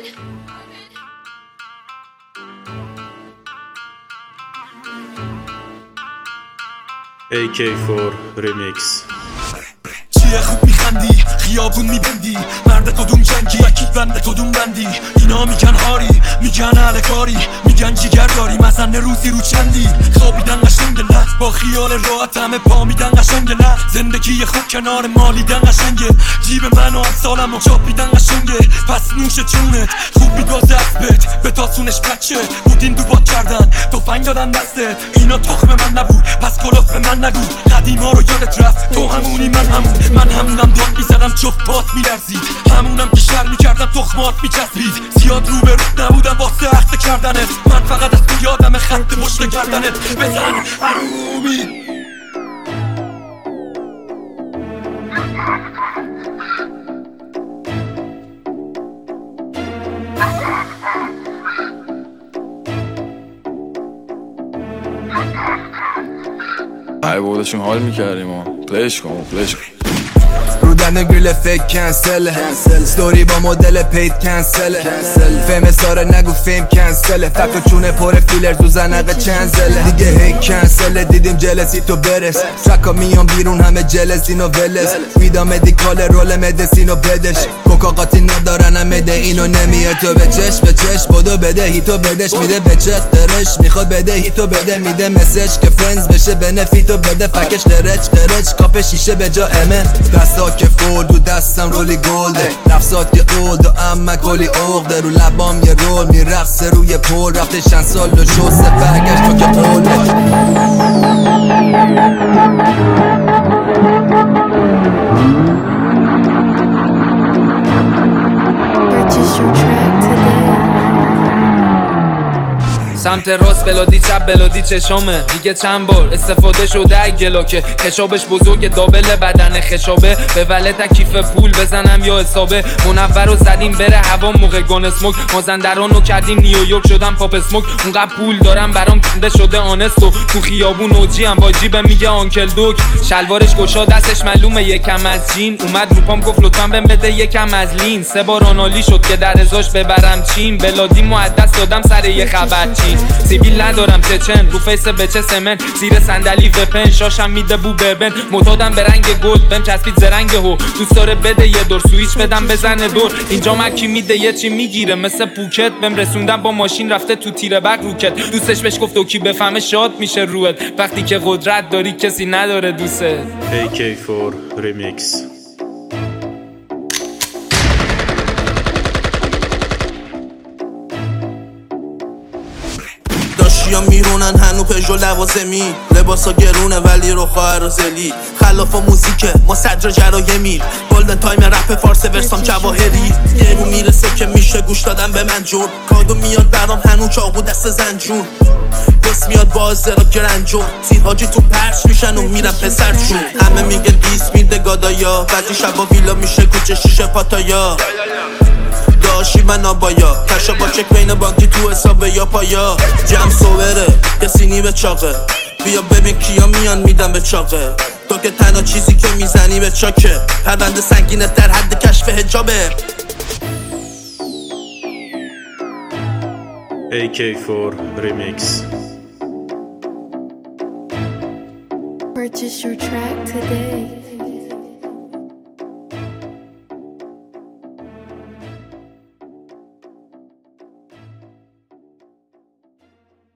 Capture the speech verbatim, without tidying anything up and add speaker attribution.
Speaker 1: ای کی فور Remix.
Speaker 2: چیه خوب میخندی خیابون میبندی مرد کدوم جنگی اکی بند کدوم بندی اینا میگن هاری میگن اهل کاری میگن جیگر داری مزنه روزی رو چندی خوابیدن قشنگه نه با خیال راحت همه پا میدن قشنگه نه زندگی خوب کنار مالیدن قشنگه جیب من و امثالم و چاپیدن قشنگه پس نوش جونت خوب میگازه اسبت به تاسونش بچه بودین دو باد کردن تفنگ دادن دستت اینا تخم من نبود پس کلاف به من نگو قدیما رو یادت رفت تو همونی من همون من همونم داد میزدم جفت پات میلرزید همونم که شر میکردم تخمات میچسبید زیاد رو به رو نبودم واسه عقد کردنت من فقط از تو یادم خط پشت کردنت بزن حرومی
Speaker 3: ای بابا داشتیم حال میکردیم و پلیش کن پلیش کن
Speaker 4: رودن گریل فیک کنسل ستوری با مدل پید کنسل فیم ساره نگو فیم کنسل فکر چونه پر فیلر تو زنقه چنزله دیگه هی کنسل دیدیم جلسی تو برس ترکا میان بیرون همه جلسین و ولس ویدا مدیکال رول مدسین و بدش کوکا قاطی ندارن هم مده اینو نمیه تو به چش به چش بدو بده هیتو بدش میده به چت قرش میخواد بده هیتو بده میده مسج که فرنز بشه بنفیتو بده فکش قرچ قرچ کاپ شیشه به جا امه دستا که فولد و دستم رولی گلده نفسات یه اولد و اما کلی اغده رو لبام یه رول میرقصه روی پول رفته چند سال و شسته برگشت تو که قوله
Speaker 5: سمت راست بلادی چپ بلادی چشامه دیگه چند بار استفاده شده گلاکه خشابش بزرگ دابل بدن خشابه به ولت کیف پول بزنم یا حسابه منور رو زدیم بره هوا موقع گان اسموک مازندرانو کردیم نیویورک شدم پاپ اسموک اونقدر پول دارم برام کنده شده آنستو تو خیابون اوجی هم با جیبم میگه آنکل دوک شلوارش گشا دستش معلومه یکم از جین اومد رو پام گفت لطفا بهم بده یکم از لین سه بار آنالی شد که در ازاش ببرم چین بلادی محدث دادم سر یه خبر چین سیبیل ندارم چچن رو فیس بچه سمن زیر صندلی وپن شاشم میده بو بربن معتادم به رنگ گلد بهم چسبید زرنگ هو دوست داره بده یه دور سویچ بدم بزنه دور اینجا مکی میده یه چی میگیره مثل پوکت بهم رسوندم با ماشین رفته تو تیره برق روکت دوستش بهش گفت و کی بفهمه شاد میشه روت وقتی که قدرت داری کسی نداره دوست
Speaker 1: ای کی فور Remix.
Speaker 6: داشتیا میرونن هنو پژو لوازمی لباسا گرونه ولی رو خواهر زلی خلاف موزیکه ما صدر جرای میر گلدن تایم رپ فارس ورسام جواهری یه رو میرسه که میشه گوش دادن به من جور کادو میاد برام هنو چاقو دست زنجون بس میاد بازه را گرنجون تیرهاجی تو پرش میشن و میرن پسر چون همه میگن دیس میده گادایا بعضی شبا ویلا میشه کوچه شیشه پاتایا داشی من آبایا کشا با چک بین بانکی تو حسابه یا پایا جمع سووره یه سینی به چاقه بیا ببین کیا میان میدن به چاقه تو که تنها چیزی که میزنی به چاکه پرونده سنگینه در حد کشف حجابه
Speaker 1: ای کی فور Remix.
Speaker 7: Purchase your track today.